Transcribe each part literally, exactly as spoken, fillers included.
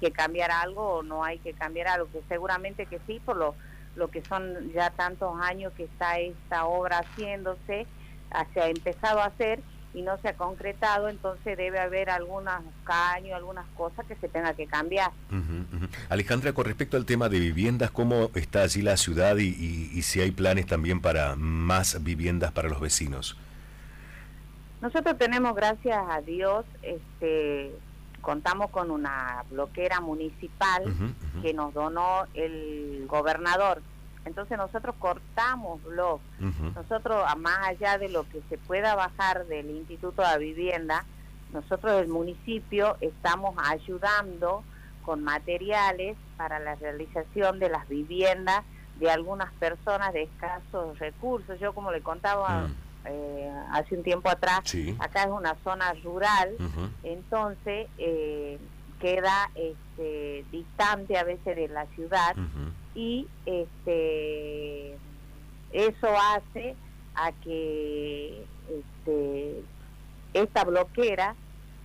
que cambiar algo o no hay que cambiar algo, que seguramente que sí, por lo, lo que son ya tantos años que está esta obra haciéndose, se ha empezado a hacer y no se ha concretado, entonces debe haber algunos caños, algunas cosas que se tenga que cambiar. Uh-huh, uh-huh. Alejandra, con respecto al tema de viviendas, ¿cómo está allí la ciudad y, y, y si hay planes también para más viviendas para los vecinos? Nosotros tenemos, gracias a Dios, este, contamos con una bloquera municipal uh-huh, uh-huh. que nos donó el gobernador. Entonces nosotros cortamos los, uh-huh. nosotros más allá de lo que se pueda bajar del Instituto de la Vivienda, nosotros del municipio estamos ayudando con materiales para la realización de las viviendas de algunas personas de escasos recursos. Yo, como le contaba uh-huh. eh, hace un tiempo atrás, sí. acá es una zona rural, uh-huh. entonces eh, queda este, distante a veces de la ciudad, uh-huh. y este eso hace a que este, esta bloquera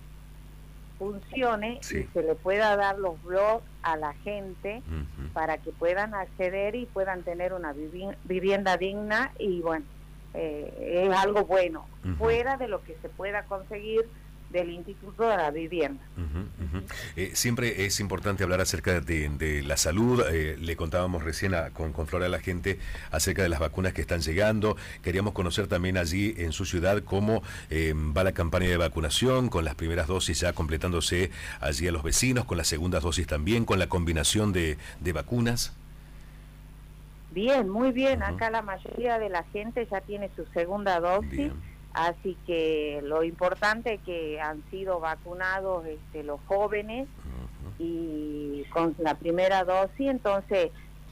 funcione, sí. y se le pueda dar los blogs a la gente uh-huh. para que puedan acceder y puedan tener una vivi- vivienda digna, y bueno, eh, es algo bueno, uh-huh. fuera de lo que se pueda conseguir del Instituto de la Vivienda. Uh-huh, uh-huh. Eh, siempre es importante hablar acerca de, de la salud. Eh, le contábamos recién a, con, con Flora a la gente acerca de las vacunas que están llegando. Queríamos conocer también allí en su ciudad cómo eh, va la campaña de vacunación, con las primeras dosis ya completándose allí a los vecinos, con las segundas dosis también, con la combinación de, de vacunas. Bien, muy bien. Uh-huh. Acá la mayoría de la gente ya tiene su segunda dosis. Bien. Así que lo importante es que han sido vacunados este, los jóvenes uh-huh. y con la primera dosis, entonces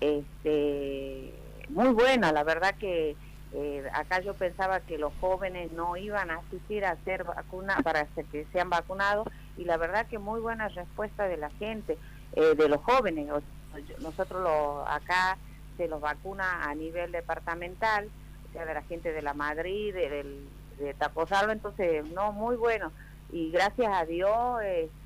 este, muy buena, la verdad que eh, acá yo pensaba que los jóvenes no iban a asistir a ser vacunados, para que sean vacunados, y la verdad que muy buena respuesta de la gente, eh, de los jóvenes. Nosotros lo, acá se los vacuna a nivel departamental, o sea, de la gente de la Madrid, de, del de Taposarlo, entonces no, muy bueno, y gracias a Dios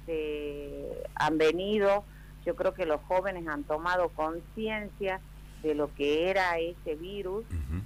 este, han venido. Yo creo que los jóvenes han tomado conciencia de lo que era ese virus.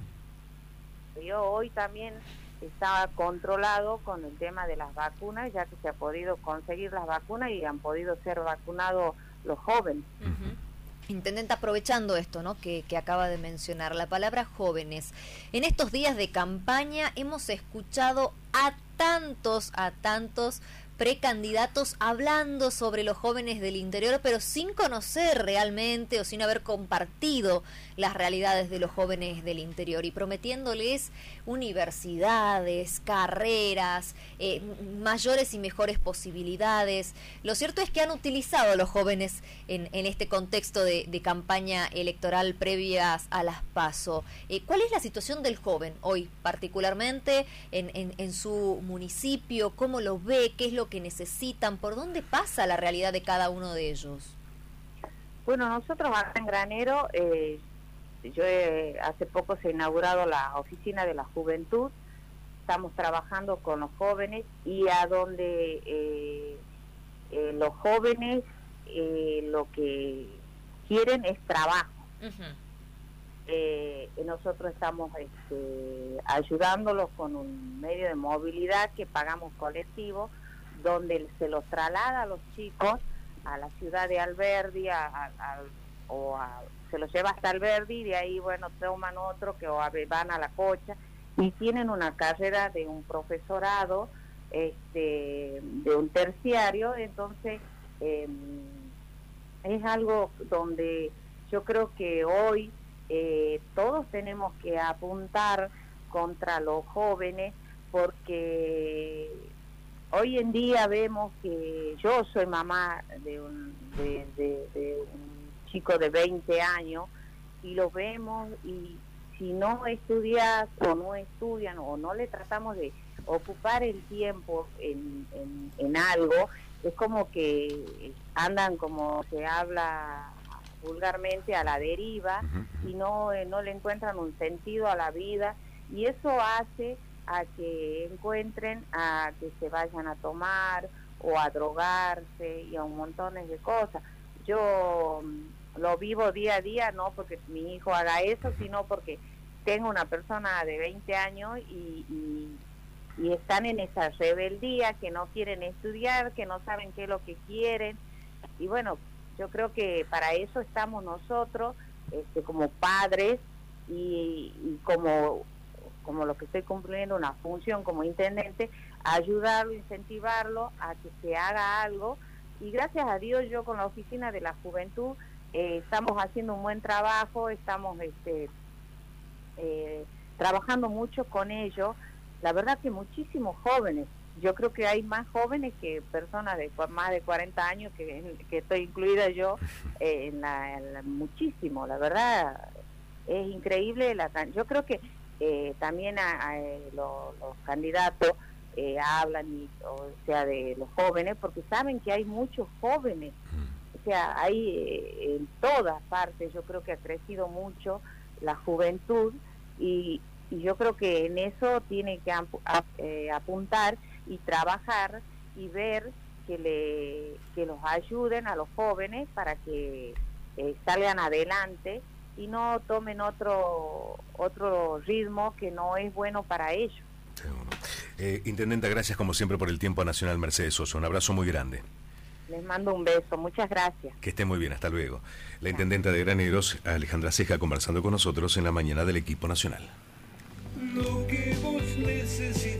Uh-huh. Yo hoy también estaba controlado con el tema de las vacunas, ya que se ha podido conseguir las vacunas y han podido ser vacunados los jóvenes. Uh-huh. Intendente, aprovechando esto, ¿no?, que, que acaba de mencionar, la palabra jóvenes. En estos días de campaña hemos escuchado a tantos, a tantos precandidatos hablando sobre los jóvenes del interior, pero sin conocer realmente o sin haber compartido las realidades de los jóvenes del interior, y prometiéndoles universidades, carreras, eh, mayores y mejores posibilidades. Lo cierto es que han utilizado a los jóvenes en, en este contexto de, de campaña electoral previas a las PASO. Eh, ¿Cuál es la situación del joven hoy, particularmente en, en, en su municipio? ¿Cómo lo ve? ¿Qué es lo que necesitan? ¿Por dónde pasa la realidad de cada uno de ellos? Bueno, nosotros acá en Granero, eh, yo he, hace poco se ha inaugurado la oficina de la juventud. Estamos trabajando con los jóvenes, y a donde eh, eh, los jóvenes eh, lo que quieren es trabajo. Uh-huh. Eh, nosotros estamos este, ayudándolos con un medio de movilidad que pagamos colectivo, donde se los traslada a los chicos a la ciudad de Alberdi, a, a, a, o a, se los lleva hasta Alberdi, y de ahí, bueno, toman otro que o a, van a La Cocha, y tienen una carrera de un profesorado, este, de un terciario. Entonces eh, es algo donde yo creo que hoy eh, todos tenemos que apuntar contra los jóvenes, porque hoy en día vemos que yo soy mamá de un, de, de, de un chico de veinte años, y lo vemos, y si no estudias o no estudian o no le tratamos de ocupar el tiempo en, en, en algo, es como que andan, como se habla vulgarmente, a la deriva, uh-huh. y no, eh, no le encuentran un sentido a la vida, y eso hace a que encuentren, a que se vayan a tomar o a drogarse y a un montón de cosas. Yo um, lo vivo día a día, no porque mi hijo haga eso, sino porque tengo una persona de veinte años y, y, y están en esa rebeldía, que no quieren estudiar, que no saben qué es lo que quieren. Y bueno, yo creo que para eso estamos nosotros, este, como padres y, y como, como lo que estoy cumpliendo una función como intendente, ayudarlo, incentivarlo a que se haga algo. Y gracias a Dios yo con la Oficina de la Juventud eh, estamos haciendo un buen trabajo, estamos este, eh, trabajando mucho con ellos. La verdad que muchísimos jóvenes, yo creo que hay más jóvenes que personas de más de cuarenta años, que, que estoy incluida yo, eh, en la, en la, muchísimo, la verdad es increíble. La, yo creo que eh, también a, a, los, los candidatos Eh, hablan, y, o sea, de los jóvenes, porque saben que hay muchos jóvenes, o sea, hay eh, en todas partes. Yo creo que ha crecido mucho la juventud y, y yo creo que en eso tiene que ap ap eh, apuntar y trabajar y ver que le que los ayuden a los jóvenes para que eh, salgan adelante y no tomen otro otro ritmo que no es bueno para ellos. Eh, Intendenta, gracias como siempre por el tiempo a Nacional Mercedes Sosa. Un abrazo muy grande. Les mando un beso, muchas gracias. Que esté muy bien, hasta luego. La Intendenta de Graneros, Alejandra Ceja, conversando con nosotros en la mañana del equipo nacional. Lo que vos necesitas.